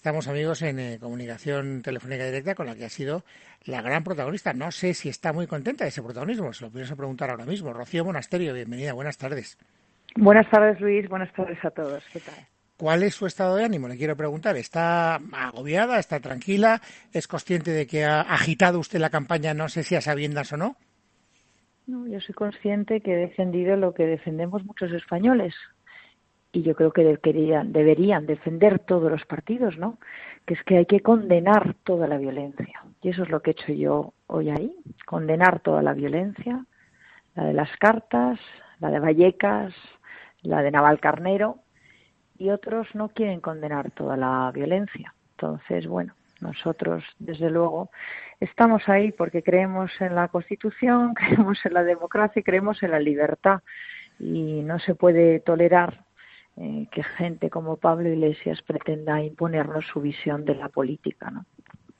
estamos amigos en comunicación telefónica directa con la que ha sido la gran protagonista. No sé si está muy contenta de ese protagonismo, se lo pienso preguntar ahora mismo. Rocío Monasterio, bienvenida, buenas tardes. Buenas tardes, Luis, buenas tardes a todos, ¿qué tal? ¿Cuál es su estado de ánimo? Le quiero preguntar. ¿Está agobiada? ¿Está tranquila? ¿Es consciente de que ha agitado usted la campaña, no sé si a sabiendas o no? No, yo soy consciente que he defendido lo que defendemos muchos españoles y yo creo que deberían defender todos los partidos, ¿no? Que es que hay que condenar toda la violencia. Y eso es lo que he hecho yo hoy ahí, condenar toda la violencia, la de las cartas, la de Vallecas, la de Navalcarnero, y otros no quieren condenar toda la violencia. Entonces, bueno, nosotros, desde luego, estamos ahí porque creemos en la Constitución, creemos en la democracia y creemos en la libertad. Y no se puede tolerar que gente como Pablo Iglesias pretenda imponernos su visión de la política, ¿no?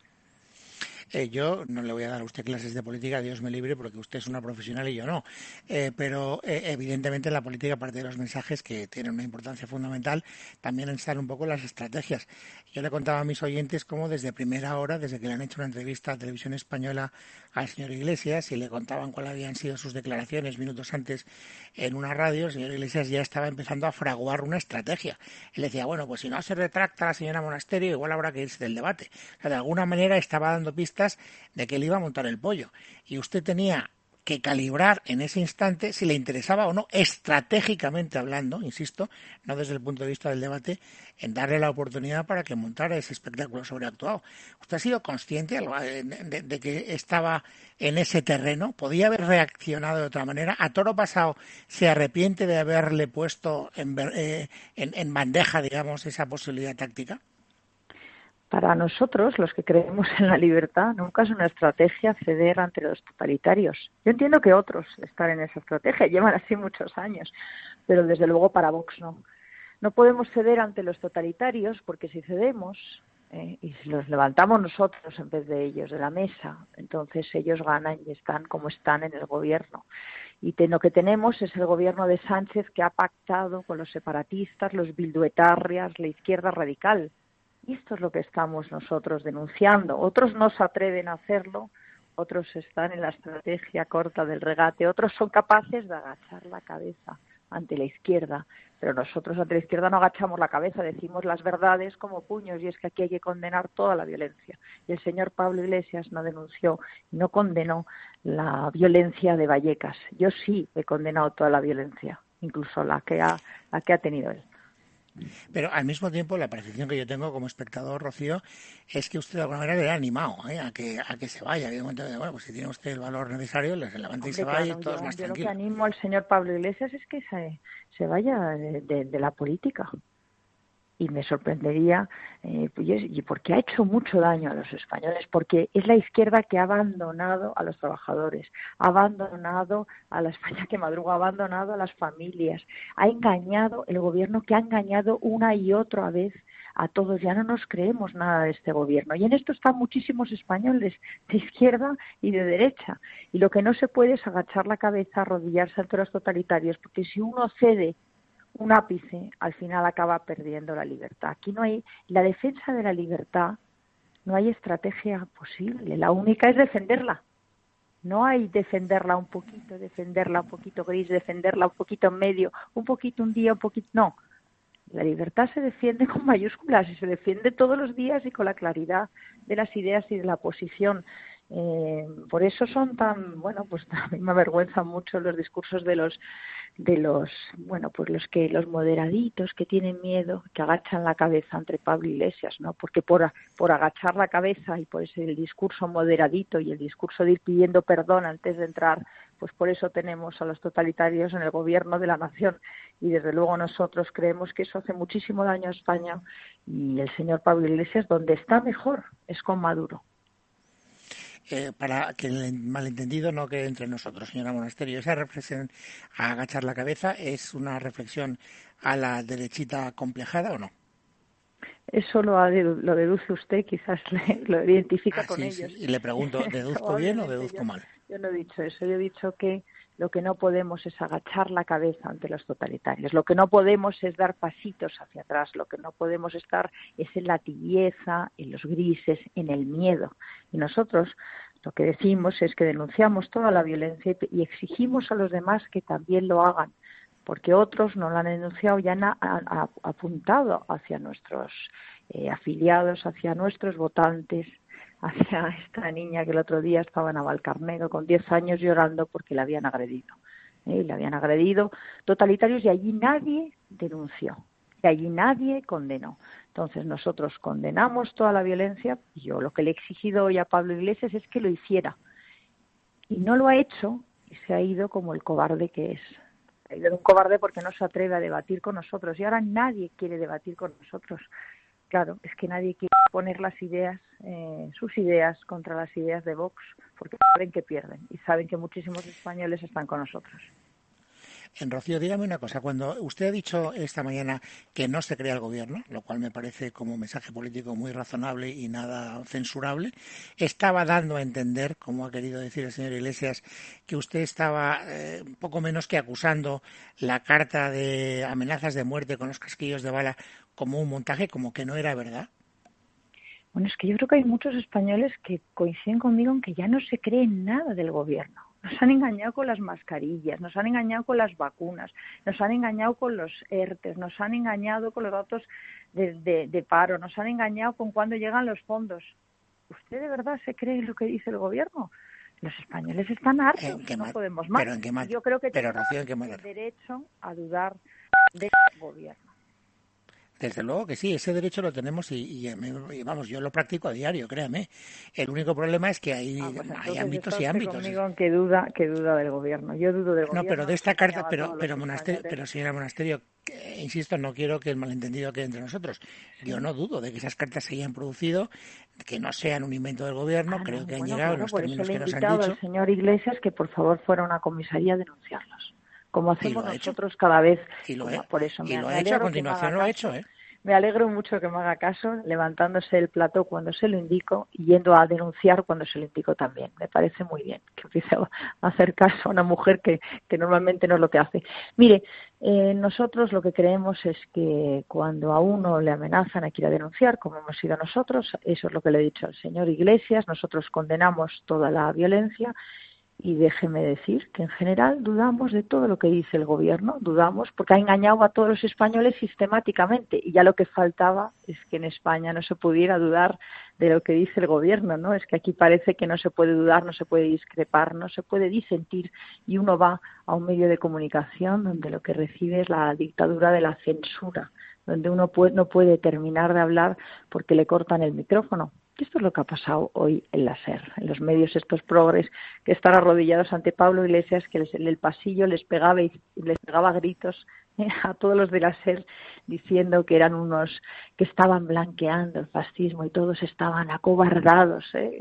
Yo no le voy a dar a usted clases de política, Dios me libre, porque usted es una profesional y yo no. Pero evidentemente en la política, aparte de los mensajes que tienen una importancia fundamental, también están un poco las estrategias. Yo le contaba a mis oyentes cómo desde primera hora, desde que le han hecho una entrevista a Televisión Española al señor Iglesias y le contaban cuáles habían sido sus declaraciones minutos antes en una radio, el señor Iglesias ya estaba empezando a fraguar una estrategia. Él decía, bueno, pues si no se retracta la señora Monasterio, igual habrá que irse del debate. O sea, de alguna manera estaba dando pistas de que él iba a montar el pollo. Y usted tenía que calibrar en ese instante si le interesaba o no, estratégicamente hablando, insisto, no desde el punto de vista del debate, en darle la oportunidad para que montara ese espectáculo sobreactuado. ¿Usted ha sido consciente de que estaba en ese terreno? ¿Podía haber reaccionado de otra manera? ¿A toro pasado se arrepiente de haberle puesto en bandeja, digamos, esa posibilidad táctica? Para nosotros, los que creemos en la libertad, nunca es una estrategia ceder ante los totalitarios. Yo entiendo que otros están en esa estrategia, llevan así muchos años, pero desde luego para Vox no. No podemos ceder ante los totalitarios porque si cedemos y si los levantamos nosotros en vez de ellos de la mesa, entonces ellos ganan y están como están en el gobierno. Y lo que tenemos es el gobierno de Sánchez que ha pactado con los separatistas, los bilduetarras, la izquierda radical. Y esto es lo que estamos nosotros denunciando. Otros no se atreven a hacerlo, otros están en la estrategia corta del regate, otros son capaces de agachar la cabeza ante la izquierda, pero nosotros ante la izquierda no agachamos la cabeza, decimos las verdades como puños, y es que aquí hay que condenar toda la violencia. Y el señor Pablo Iglesias no denunció, no condenó la violencia de Vallecas. Yo sí he condenado toda la violencia, incluso la que ha tenido él. Pero al mismo tiempo, la percepción que yo tengo como espectador, Rocío, es que usted de alguna manera le ha animado a que se vaya. Había un momento de, bueno, pues si tiene usted el valor necesario, se levanta y se Hombre, va y claro, todos más yo lo que tranquilos. animo al señor Pablo Iglesias es que se vaya de la política. Y me sorprendería, y porque ha hecho mucho daño a los españoles, porque es la izquierda que ha abandonado a los trabajadores, ha abandonado a la España que madruga, ha abandonado a las familias, ha engañado, el gobierno que ha engañado una y otra vez a todos. Ya no nos creemos nada de este gobierno. Y en esto están muchísimos españoles, de izquierda y de derecha. Y lo que no se puede es agachar la cabeza, arrodillarse ante los totalitarios, porque si uno cede un ápice, al final acaba perdiendo la libertad. Aquí no hay la defensa de la libertad, no hay estrategia posible. La única es defenderla. No hay defenderla un poquito gris, defenderla un poquito en medio, un poquito un día, un poquito. No. La libertad se defiende con mayúsculas y se defiende todos los días y con la claridad de las ideas y de la posición. Por eso son tan, bueno, pues a mí me avergüenzan mucho los discursos de los bueno, pues los moderaditos que tienen miedo, que agachan la cabeza ante Pablo Iglesias, ¿no? Porque por agachar la cabeza y por ese el discurso moderadito y el discurso de ir pidiendo perdón antes de entrar, pues por eso tenemos a los totalitarios en el gobierno de la nación. Y desde luego nosotros creemos que eso hace muchísimo daño a España, y el señor Pablo Iglesias donde está mejor es con Maduro. Para que el malentendido no quede entre nosotros, señora Monasterio. Esa reflexión a agachar la cabeza es una reflexión a la derechita complejada, ¿o no? Eso lo deduce usted, quizás lo identifica con Sí, ellos. sí. Y le pregunto, ¿deduzco bien o Probablemente deduzco mal? yo no he dicho eso. Yo he dicho que lo que no podemos es agachar la cabeza ante los totalitarios, lo que no podemos es dar pasitos hacia atrás, lo que no podemos estar es en la tibieza, en los grises, en el miedo. Y nosotros lo que decimos es que denunciamos toda la violencia y exigimos a los demás que también lo hagan, porque otros no lo han denunciado y han apuntado hacia nuestros afiliados, hacia nuestros votantes, hacia esta niña que el otro día estaba en Navalcarnero con 10 años llorando porque la habían agredido. Le habían agredido totalitarios y allí nadie denunció, y allí nadie condenó. Entonces nosotros condenamos toda la violencia y yo lo que le he exigido hoy a Pablo Iglesias es que lo hiciera. Y no lo ha hecho y se ha ido como el cobarde que es. Ha ido un cobarde porque no se atreve a debatir con nosotros y ahora nadie quiere debatir con nosotros. Claro, es que nadie quiere poner las ideas, sus ideas contra las ideas de Vox, porque saben que pierden y saben que muchísimos españoles están con nosotros. Rocío, dígame una cosa. Cuando usted ha dicho esta mañana que no se crea el gobierno, lo cual me parece como mensaje político muy razonable y nada censurable, estaba dando a entender, como ha querido decir el señor Iglesias, que usted estaba poco menos que acusando la carta de amenazas de muerte con los casquillos de bala como un montaje, como que no era verdad. Bueno, es que yo creo que hay muchos españoles que coinciden conmigo en que ya no se cree nada del gobierno. Nos han engañado con las mascarillas, nos han engañado con las vacunas, nos han engañado con los ERTES, nos han engañado con los datos de paro, nos han engañado con cuándo llegan los fondos. ¿Usted de verdad se cree lo que dice el gobierno? Los españoles están hartos, no podemos más. Yo creo que tenemos el derecho a dudar del gobierno. Desde luego que sí, ese derecho lo tenemos y vamos, yo lo practico a diario, créame. El único problema es que hay ámbitos y ámbitos. Conmigo en que duda del gobierno. Yo dudo del gobierno. No, pero de esta carta, pero señora Monasterio, insisto, no quiero que el malentendido quede entre nosotros. Yo no dudo de que esas cartas se hayan producido, que no sean un invento del gobierno, creo que han llegado en los términos que nos han dicho. Por eso le he invitado al señor Iglesias que por favor fuera a una comisaría a denunciarlos. Como hacemos nosotros cada vez. Por eso lo ha hecho, a continuación lo ha hecho, ¿eh? Me alegro mucho que me haga caso, levantándose el plató cuando se lo indico y yendo a denunciar cuando se lo indico también. Me parece muy bien que empiece a hacer caso a una mujer que normalmente no es lo que hace. Mire, nosotros lo que creemos es que cuando a uno le amenazan hay que ir a denunciar, como hemos sido nosotros, eso es lo que le he dicho al señor Iglesias, nosotros condenamos toda la violencia. Y déjeme decir que en general dudamos de todo lo que dice el gobierno, dudamos porque ha engañado a todos los españoles sistemáticamente y ya lo que faltaba es que en España no se pudiera dudar de lo que dice el gobierno, ¿no? Es que aquí parece que no se puede dudar, no se puede discrepar, no se puede disentir y uno va a un medio de comunicación donde lo que recibe es la dictadura de la censura, donde uno no puede terminar de hablar porque le cortan el micrófono. Esto es lo que ha pasado hoy en la SER, en los medios estos progres que están arrodillados ante Pablo Iglesias, que en el pasillo les pegaba gritos a todos los de la SER diciendo que eran unos que estaban blanqueando el fascismo y todos estaban acobardados,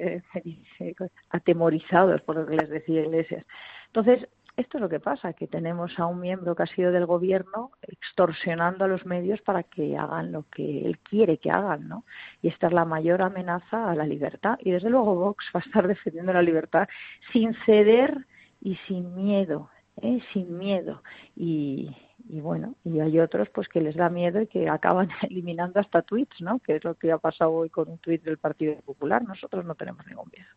atemorizados por lo que les decía Iglesias. Entonces, esto es lo que pasa, que tenemos a un miembro que ha sido del gobierno extorsionando a los medios para que hagan lo que él quiere que hagan, ¿no? Y esta es la mayor amenaza a la libertad. Y desde luego Vox va a estar defendiendo la libertad sin ceder y sin miedo, sin miedo. Y bueno, y hay otros pues que les da miedo y que acaban eliminando hasta tweets, ¿no? Que es lo que ha pasado hoy con un tuit del Partido Popular. Nosotros no tenemos ningún miedo.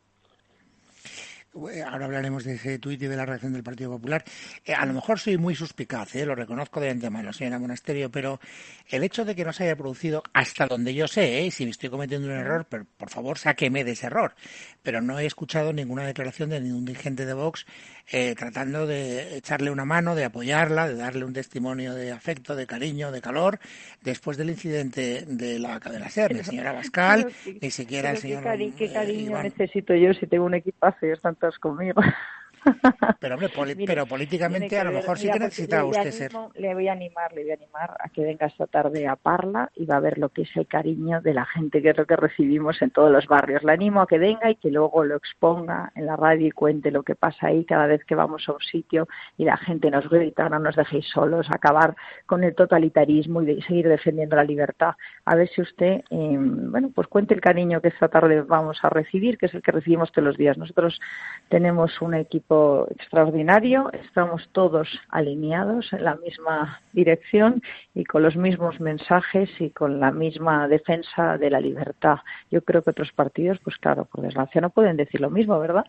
Ahora hablaremos de ese tuit y de la reacción del Partido Popular. A lo mejor soy muy suspicaz, lo reconozco de antemano, señora Monasterio, pero el hecho de que no se haya producido, hasta donde yo sé, si me estoy cometiendo un error, por favor, sáqueme de ese error. Pero no he escuchado ninguna declaración de ningún dirigente de Vox tratando de echarle una mano, de apoyarla, de darle un testimonio de afecto, de cariño, de calor, después del incidente de la cadena SER, de señora Abascal, ni siquiera el señor... ¿Qué cariño necesito yo si tengo un equipazo y están todos conmigo? Pero hombre, pero políticamente a lo mejor sí que necesitaba usted ser. Le voy a animar a que venga esta tarde a Parla y va a ver lo que es el cariño de la gente, que es lo que recibimos en todos los barrios. Le animo a que venga y que luego lo exponga en la radio y cuente lo que pasa ahí cada vez que vamos a un sitio y la gente nos grita, no nos dejéis solos, acabar con el totalitarismo y seguir defendiendo la libertad. a ver si usted, bueno, pues cuente el cariño que esta tarde vamos a recibir, que es el que recibimos todos los días. Nosotros tenemos un equipo extraordinario, estamos todos alineados en la misma dirección y con los mismos mensajes y con la misma defensa de la libertad. Yo creo que otros partidos, pues claro, por desgracia no pueden decir lo mismo, ¿verdad?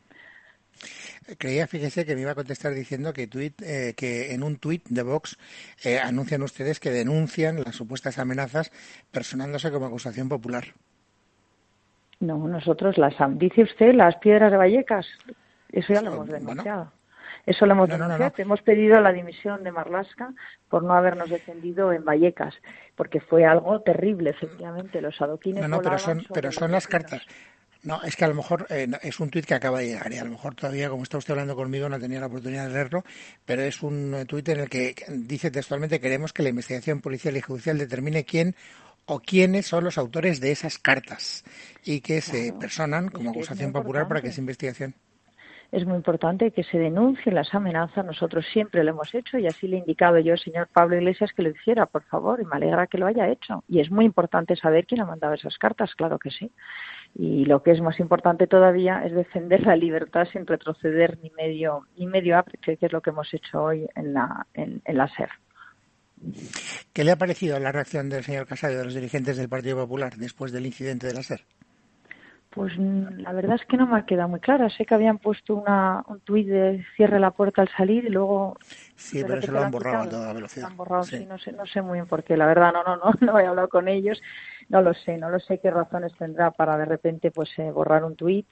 Creía, fíjese, que me iba a contestar diciendo que en un tuit de Vox anuncian ustedes que denuncian las supuestas amenazas personándose como acusación popular. No, nosotros dice usted las piedras de Vallecas, eso ya lo hemos denunciado. Bueno, eso lo hemos denunciado. No. Hemos pedido la dimisión de Marlaska por no habernos defendido en Vallecas, porque fue algo terrible, efectivamente. Los adoquines pero son las cartas. No, es que a lo mejor es un tuit que acaba de llegar y a lo mejor todavía, como está usted hablando conmigo, no tenía la oportunidad de leerlo, pero es un tuit en el que dice textualmente: queremos que la investigación policial y judicial determine quién o quiénes son los autores de esas cartas y que se personan como acusación popular para que esa investigación. Es muy importante que se denuncien las amenazas. Nosotros siempre lo hemos hecho y así le he indicado yo al señor Pablo Iglesias que lo hiciera, por favor, y me alegra que lo haya hecho. Y es muy importante saber quién ha mandado esas cartas, claro que sí. Y lo que es más importante todavía es defender la libertad sin retroceder ni medio ápice, que es lo que hemos hecho hoy en la SER. ¿Qué le ha parecido la reacción del señor Casado y de los dirigentes del Partido Popular después del incidente de la SER? Pues la verdad es que no me ha quedado muy clara. Sé que habían puesto un tuit de cierre la puerta al salir y luego... Sí, pero eso lo han borrado a toda velocidad. Lo han borrado, sí, no sé muy bien por qué. La verdad, no he hablado con ellos. No lo sé qué razones tendrá para de repente pues borrar un tuit.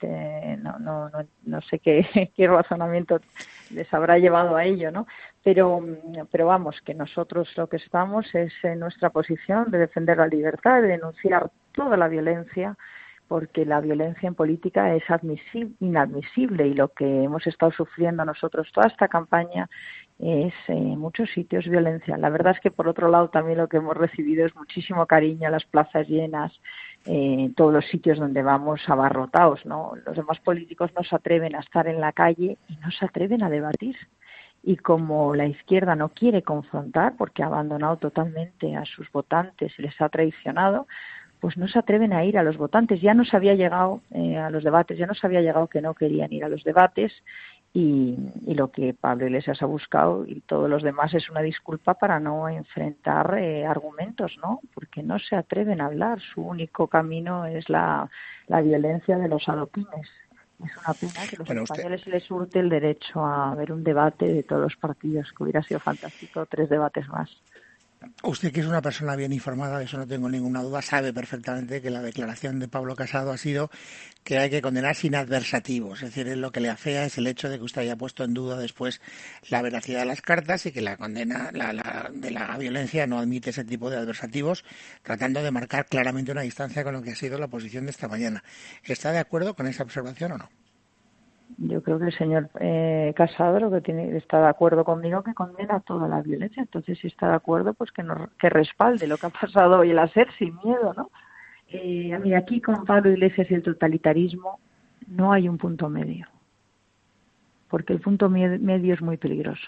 No sé qué razonamiento les habrá llevado a ello, ¿no? Pero vamos, que nosotros lo que estamos es en nuestra posición de defender la libertad, de denunciar toda la violencia, porque la violencia en política es inadmisible y lo que hemos estado sufriendo nosotros toda esta campaña es en muchos sitios violencia. La verdad es que por otro lado también lo que hemos recibido es muchísimo cariño, las plazas llenas, todos los sitios donde vamos abarrotados, ¿no? Los demás políticos no se atreven a estar en la calle y no se atreven a debatir. Y como la izquierda no quiere confrontar porque ha abandonado totalmente a sus votantes y les ha traicionado, pues no se atreven a ir a los votantes. Ya no se había llegado a los debates, ya no se había llegado que no querían ir a los debates y lo que Pablo Iglesias ha buscado y todos los demás es una disculpa para no enfrentar argumentos, ¿no? Porque no se atreven a hablar. Su único camino es la violencia de los adoquines. Es una pena que los españoles les hurte el derecho a ver un debate de todos los partidos, que hubiera sido fantástico 3 debates más. Usted, que es una persona bien informada, de eso no tengo ninguna duda, sabe perfectamente que la declaración de Pablo Casado ha sido que hay que condenar sin adversativos. Es decir, lo que le afea es el hecho de que usted haya puesto en duda después la veracidad de las cartas y que la condena de la violencia no admite ese tipo de adversativos, tratando de marcar claramente una distancia con lo que ha sido la posición de esta mañana. ¿Está de acuerdo con esa observación o no? Yo creo que el señor Casado lo que está de acuerdo conmigo, que condena toda la violencia. Entonces, si está de acuerdo, pues que respalde lo que ha pasado hoy en la SER sin miedo, ¿no? Mira, aquí con Pablo Iglesias y el totalitarismo no hay un punto medio, porque el punto medio es muy peligroso.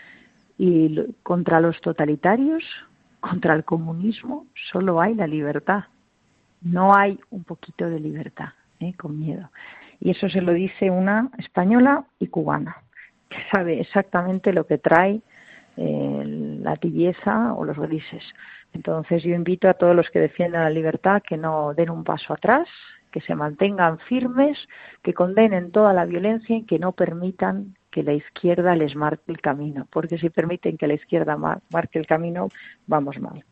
Y contra los totalitarios, contra el comunismo, solo hay la libertad. No hay un poquito de libertad, con miedo. Y eso se lo dice una española y cubana, que sabe exactamente lo que trae la tibieza o los grises. Entonces yo invito a todos los que defiendan la libertad que no den un paso atrás, que se mantengan firmes, que condenen toda la violencia y que no permitan que la izquierda les marque el camino, porque si permiten que la izquierda marque el camino, vamos mal.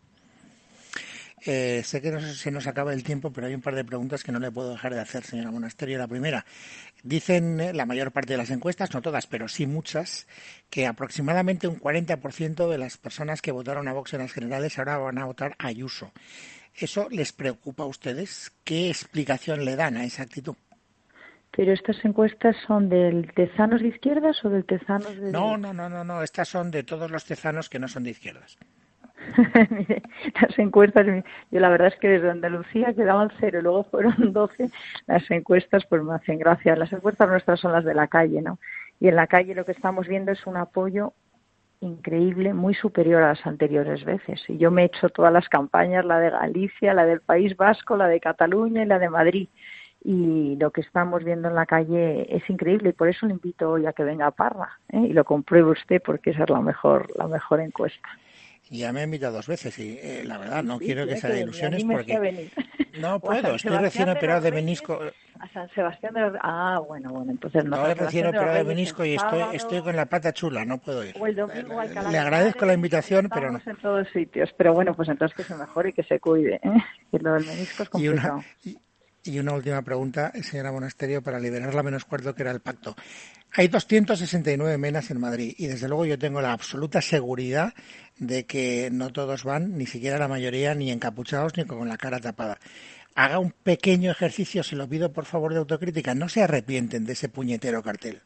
Sé que se nos acaba el tiempo, pero hay un par de preguntas que no le puedo dejar de hacer, señora Monasterio. La primera, dicen la mayor parte de las encuestas, no todas, pero sí muchas, que aproximadamente un 40% de las personas que votaron a Vox en las generales ahora van a votar a Ayuso. ¿Eso les preocupa a ustedes? ¿Qué explicación le dan a esa actitud? ¿Pero estas encuestas son del Tezanos de izquierdas o del Tezanos de No, estas son de todos los tezanos que no son de izquierdas. Mire, las encuestas, yo la verdad es que desde Andalucía quedaban 0, luego fueron 12, las encuestas pues me hacen gracia. Las encuestas nuestras son las de la calle, ¿no? Y en la calle lo que estamos viendo es un apoyo increíble, muy superior a las anteriores veces. Y yo me he hecho todas las campañas, la de Galicia, la del País Vasco, la de Cataluña y la de Madrid. Y lo que estamos viendo en la calle es increíble y por eso le invito hoy a que venga a Parla, y lo compruebe usted porque esa es la mejor encuesta. Ya me ha invitado 2 veces y la verdad no Sí, quiero que tiene se que haga venir, ilusiones anímese a porque venir. no O a puedo, San estoy recién Sebastián de operado los de Reyes, menisco. a San Sebastián de los Reyes. Ah, bueno, entonces no, Estoy San recién Sebastián de los operado de Reyes el menisco y estoy sábado con la pata chula, no puedo ir. o el domingo a Alcalá Le de agradezco la Henares, y invitación, pero no. estamos en todos sitios. Pero bueno, pues entonces que se mejore y que se cuide, ¿eh? Que lo del menisco es Y una, complicado. y una última pregunta, señora Monasterio, para liberarla menos cuarto que era el pacto. Hay 269 menas en Madrid y desde luego yo tengo la absoluta seguridad de que no todos van, ni siquiera la mayoría, ni encapuchados ni con la cara tapada. Haga un pequeño ejercicio, se lo pido por favor de autocrítica. No se arrepienten de ese puñetero cartel.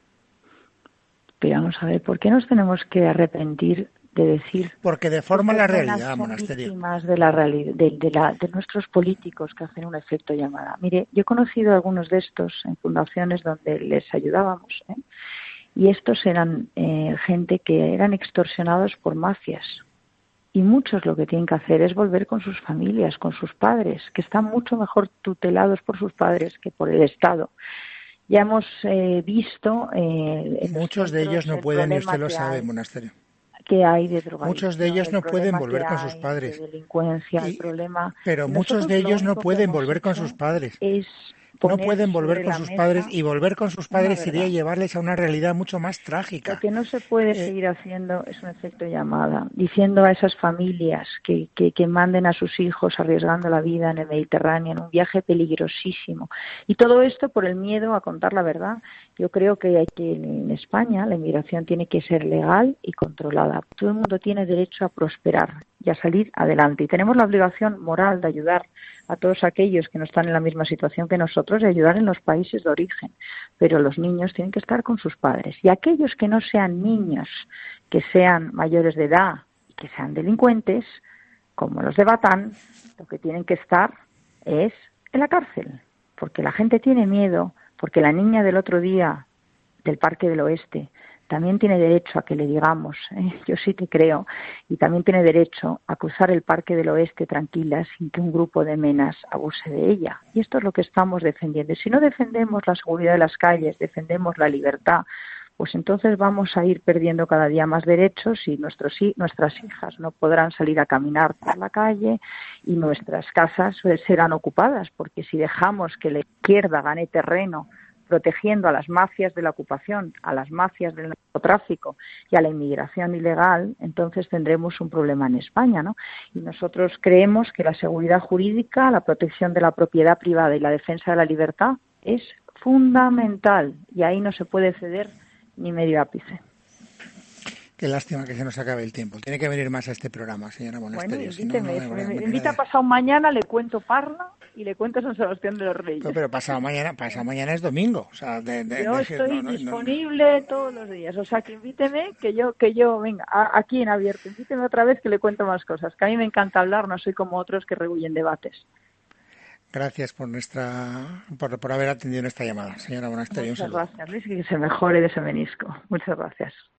Pero vamos a ver, ¿por qué nos tenemos que arrepentir de decir Porque que deforma estas la nenas realidad, son Monasterio. víctimas de la realidad, de nuestros políticos que hacen un efecto llamada? Mire, yo he conocido algunos de estos en fundaciones donde les ayudábamos, y estos eran gente que eran extorsionados por mafias. Y muchos lo que tienen que hacer es volver con sus familias, con sus padres, que están mucho mejor tutelados por sus padres que por el Estado. Ya hemos visto en los Muchos de ellos centros no el pueden, y problema usted lo que sabe, hay Monasterio. de Muchos de drogadicción, ellos el no pueden problema que volver con sus hay de padres. delincuencia, el problema. Pero Y muchos nosotros de lo ellos no único que pueden hemos volver con sus hecho padres. es No poner pueden volver sobre con la sus padres mesa y volver con sus una padres sería verdad. llevarles a una realidad mucho más Lo trágica. que no se puede seguir haciendo es un efecto llamada, diciendo a esas familias que manden a sus hijos arriesgando la vida en el Mediterráneo, en un viaje peligrosísimo. Y todo esto por el miedo a contar la verdad. Yo creo que en España la inmigración tiene que ser legal y controlada. Todo el mundo tiene derecho a prosperar y a salir adelante. Y tenemos la obligación moral de ayudar a todos aquellos que no están en la misma situación que nosotros y ayudar en los países de origen. Pero los niños tienen que estar con sus padres. Y aquellos que no sean niños, que sean mayores de edad y que sean delincuentes, como los de Batán, lo que tienen que estar es en la cárcel. Porque la gente tiene miedo, porque la niña del otro día del Parque del Oeste también tiene derecho a que le digamos, yo sí te creo, y también tiene derecho a cruzar el Parque del Oeste tranquila sin que un grupo de menas abuse de ella. Y esto es lo que estamos defendiendo. Y si no defendemos la seguridad de las calles, defendemos la libertad, pues entonces vamos a ir perdiendo cada día más derechos y nuestras hijas no podrán salir a caminar por la calle y nuestras casas serán ocupadas, porque si dejamos que la izquierda gane terreno protegiendo a las mafias de la ocupación, a las mafias del narcotráfico y a la inmigración ilegal, entonces tendremos un problema en España, ¿no? Y nosotros creemos que la seguridad jurídica, la protección de la propiedad privada y la defensa de la libertad es fundamental y ahí no se puede ceder ni medio ápice. Qué lástima que se nos acabe el tiempo. Tiene que venir más a este programa, señora Monasterio. Bueno, Si no, no invíteme. hay Si me manera invita de... pasado mañana, le cuento Parla y le cuento San Sebastián de los Reyes. Pero pasado mañana es domingo. O sea, Yo estoy disponible todos los días, o sea que invíteme, que yo venga, aquí en abierto, invíteme otra vez que le cuento más cosas, que a mí me encanta hablar, no soy como otros que rehuyen debates. Gracias por haber atendido esta llamada, señora Monasterio. Un Muchas saludo. gracias, Luis, y que se mejore de ese menisco. Muchas gracias.